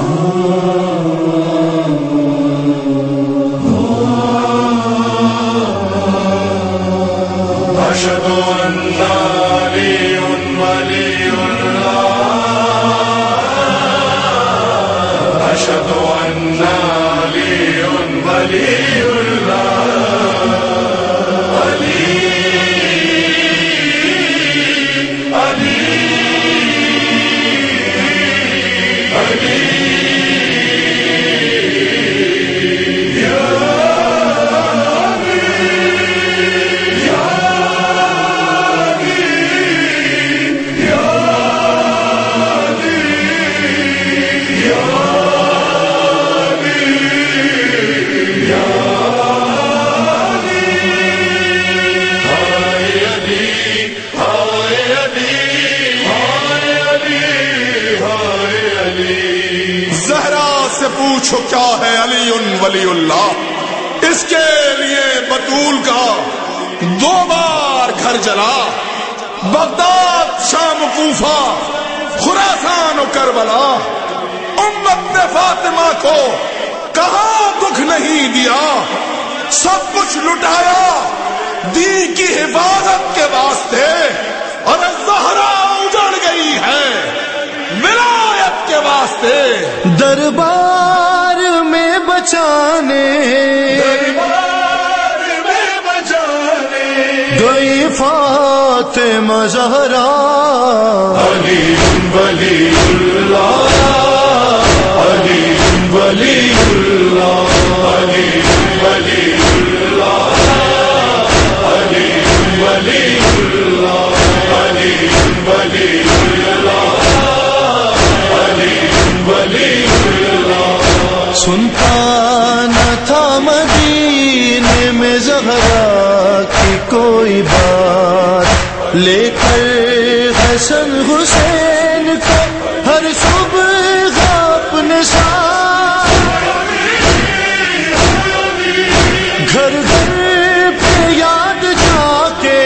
پوچھو کیا ہے علی ولی اللہ، اس کے لیے بطول کا 2 بار گھر جلا، بغداد شام کوفہ خراسان و کربلا، امت نے فاطمہ کو کہاں دکھ نہیں دیا، سب کچھ لٹایا دین کی حفاظت کے واسطے، اور زہرا اجڑ گئی ہے ولایت کے واسطے، دربار میں بچانے گئی فاطمہ زہرا، علی ولی اللہ، علی ولی اللہ، علی ولی اللہ، علی ولی اللہ، علی ولی اللہ، علی ولی اللہ۔ سنتا نہ تھا مدینے میں زہرا کی کوئی بات، لے کر حسن حسین کو ہر صبح اپنے ساتھ، گھر گھر پہ یاد جا کے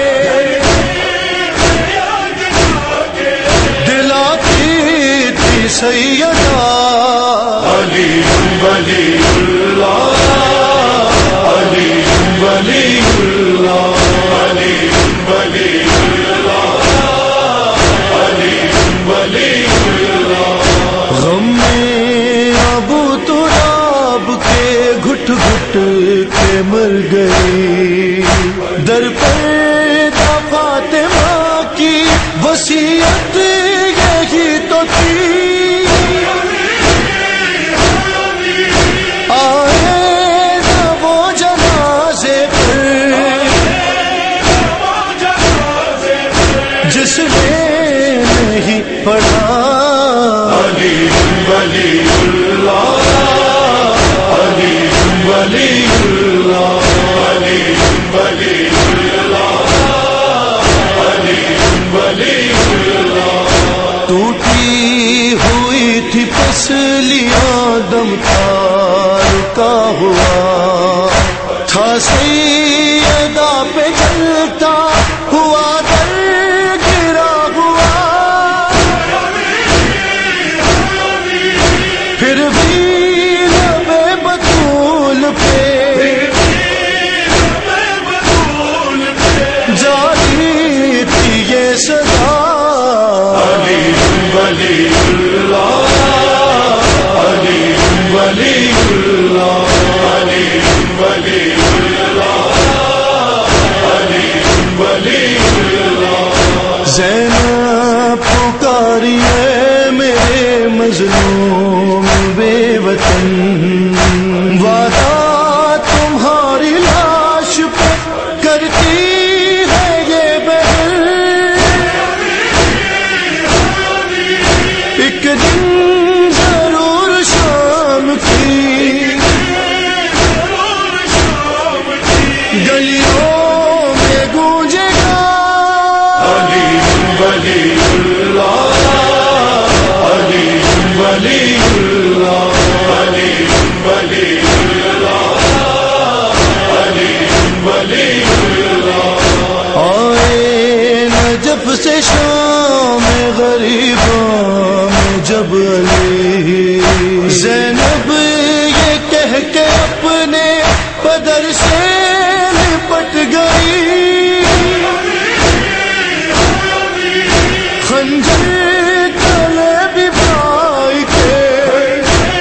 دلاتی تھی سیدہ، علی ولی اللہ، علی ولی اللہ، علی ولی اللہ، علی ولی اللہ۔ غم میں ابو تراب کے گھٹ گھٹ کے مر گئی، در پہ تھا فاطمہ کی وصیت یہی تو تھی، آئے نہ وہ جنازے پر جس نے نہیں پڑھا، علی ولی اللہ، علی ولی اللہ، علی ولی اللہ، علی ولی اللہ۔ ٹوٹی ہوئی تھی پسلیاں، دم تار کا ہوا تھا، سیدہ پہ جلتا ہوا در گرا ہوا، پھر بھی لبے بطول پہ جاری تھی یہ صدا، علی ولی اللہ، علی ولی اللہ، علی ولی اللہ، علی ولی اللہ۔ زینب پکاری ہے میرے مظلوم بے وطن، وعدہ تمہاری لاش پہ کرتی ہے یہ بہن، ایک دن ضرور شام کی گلیوں میں گونجے گا، علی ولی اللہ، علی ولی اللہ، علی ولی اللہ، علی ولی اللہ۔ آئے نجف سے شام غریباں میں جب علی زینب یہ کہہ کے اپنے بدر سے لپٹ گئی، خنجر گلے بھی بھائی کے،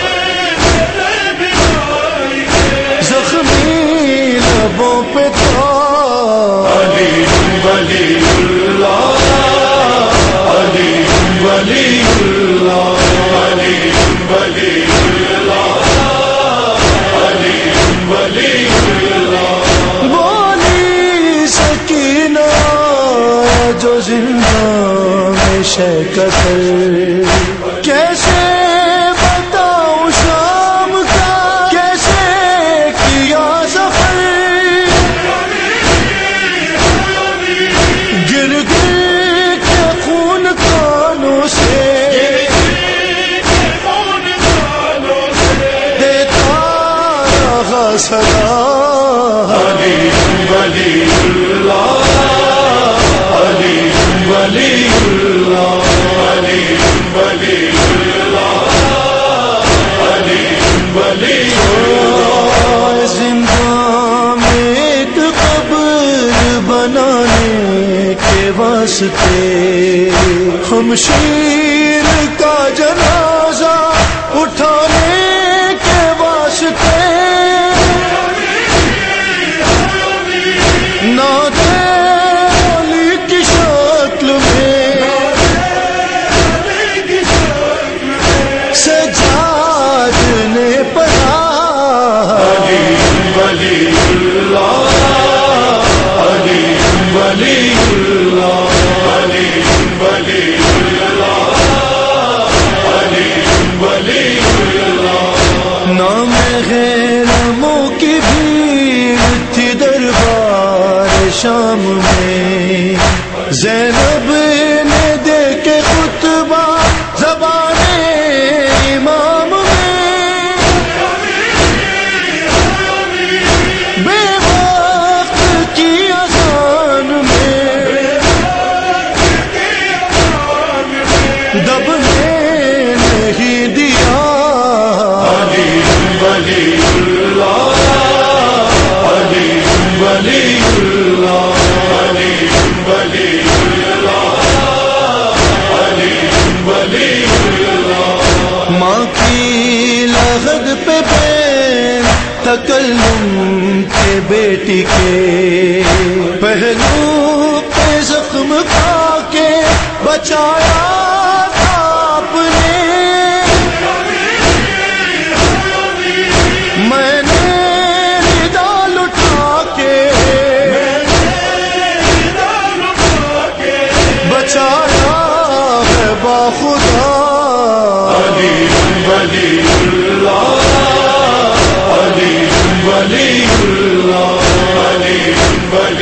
زخمی لبوں پہ تھا علی ولی اللہ، علی ولی اللہ، علی ولی اللہ، علی ولی اللہ۔ بولی سکینہ جو زندہ میں شے قتل، کیسے بتاؤں شام کا کیسے کیا سفر، گر گر کے خون کانوں سے دیتا رہا صدا، علی ولی اللہ، علی ولی اللہ، علی ولی اللہ، علی ولی اللہ۔ زندہ میں ایک قبر بنانے کے واسطے، خمشیر کا جنازہ اٹھانے کے واسطے، نادے علی کی شکل میں سجاد نے پڑھا، علی ولی اللہ، علی ولی اللہ، علی ولی اللہ، علی ولی اللہ۔ نام غیرموں کی بھیڑ تھی دربار شام میں، زینب نے دے کے خطبہ زبان امام میں، بے وقت کی اذان میں دبنے نہیں دیا، علی ولی اللہ، علی ولی اللہ، علی ولی اللہ، علی ولی اللہ۔ ماں کی لغد پہ بین تکلم کے بیٹی کے، پہلو پہ زخم کھا کے بچایا تھا آپ نے، میں نے نڈال اٹھا کے بچایا ہے باخدا، علی ولی اللہ، علی ولی اللہ، علی ولی